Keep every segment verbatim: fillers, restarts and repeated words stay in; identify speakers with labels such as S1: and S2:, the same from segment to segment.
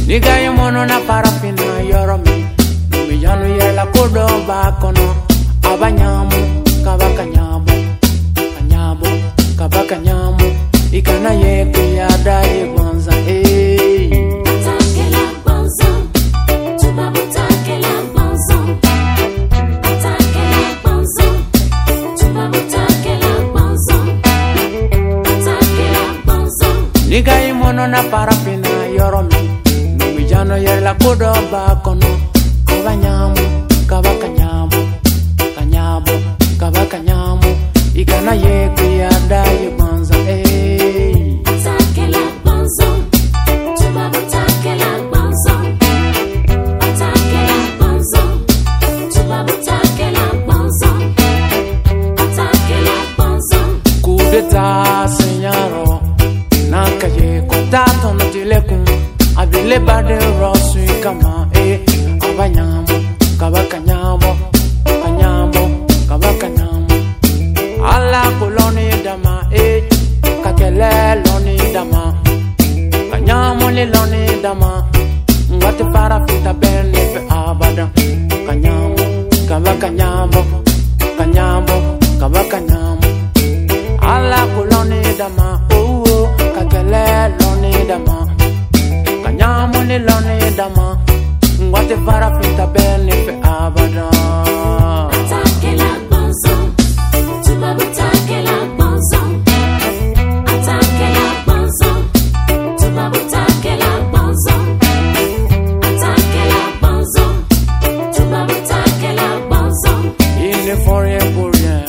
S1: Niga mono na parafina yoromi mi yanu yela kodo bakono abanyamu kabaka nyamu kanyamu kabaka nyamu ikana ye kuyada ye bonza eh
S2: atakela bonzo tubabu takela bonzo atakela bonzo tubabu takela bonzo atakela bonzo
S1: Niga mono na parafina yoromi Jano yela kodo bakono abanyamu kabaka nyamu kanyamu kabaka nyamu ikana ye kuyada ye bonza eh
S2: atakela bonzo tubabu takela bonzo atakela bonzo tubabu takela bonzo atakela bonzo
S1: kudeta senyaro nakaye kontato no dilekun Abile bade rosu kama eh abanyamu kabaka nyamu kanyamu kabaka nyamu ala koloni dama eh kakele loni dama kanyamu le loni dama ngate para fita bene pe abada kanyamu kabaka nyamu kanyamu kabaka nyamu ala koloni dama oh kakele loni dama Kanyamu ni loni dama Ngwate para fita bene fe abada
S2: atakela bonzo tubabu takela bonzo atakela bonzo tubabu takela bonzo atakela bonzo tubabu takela bonzo
S1: Il ne faut rien pour rien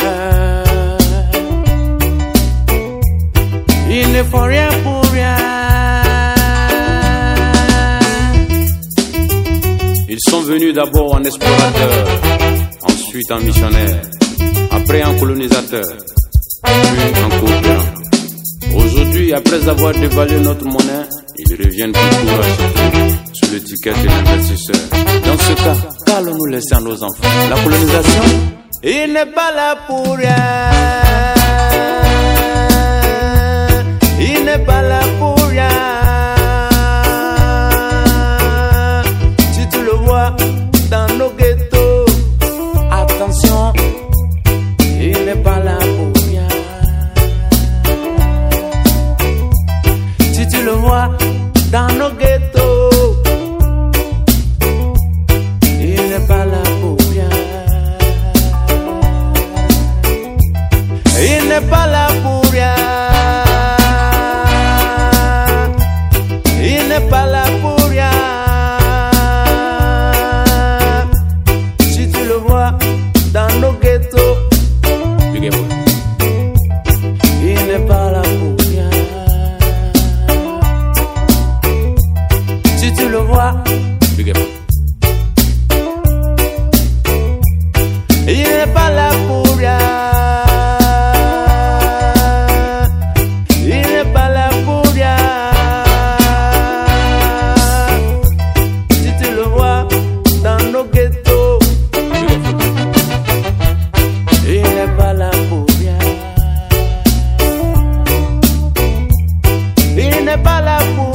S1: Il ne faut rien pour rien
S3: Ils sont venus d'abord en explorateur, ensuite en missionnaire, après en colonisateur, puis en coopérant. Aujourd'hui, après avoir dévalué notre monnaie, ils reviennent pour tout racheter sous l'étiquette de l'investisseur. Dans ce cas, qu'allons-nous laisser à nos enfants? La colonisation,
S1: il n'est pas là pour rien Il n'est pas là pour rien Dans nos ghettos, attention, il n'est pas là pour rien. Si tu le vois dans nos ghettos, il n'est pas là pour rien. Il n'est pas là pour rien. Il n'est pas là pour rien. Dans nos ghettos, il n'est pas là pour rien. Si tu le vois, il n'est pas là pour rien. Il n'est pas là pour rien. Si tu le vois dans nos ghettos, il n'est pas là pour rien. Il n'est pas là pour